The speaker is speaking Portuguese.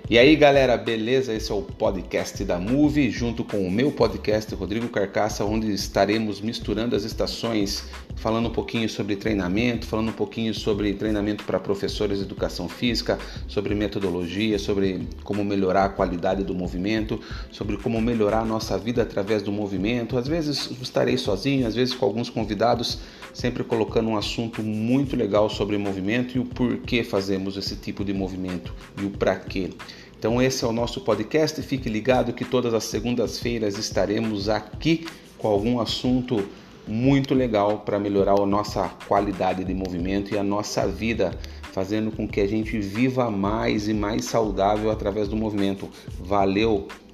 E aí galera, beleza? Esse é o podcast da Move, junto com o meu podcast Rodrigo Carcaça, onde estaremos misturando as estações, falando um pouquinho sobre treinamento, falando um pouquinho sobre treinamento para professores de educação física, sobre metodologia, sobre como melhorar a qualidade do movimento, sobre como melhorar a nossa vida através do movimento. Às vezes estarei sozinho, às vezes com alguns convidados, sempre colocando um assunto muito legal sobre movimento e o porquê fazemos esse tipo de movimento e o para quê. Então esse é o nosso podcast, fique ligado que todas as segundas-feiras estaremos aqui com algum assunto muito legal para melhorar a nossa qualidade de movimento e a nossa vida, fazendo com que a gente viva mais e mais saudável através do movimento. Valeu!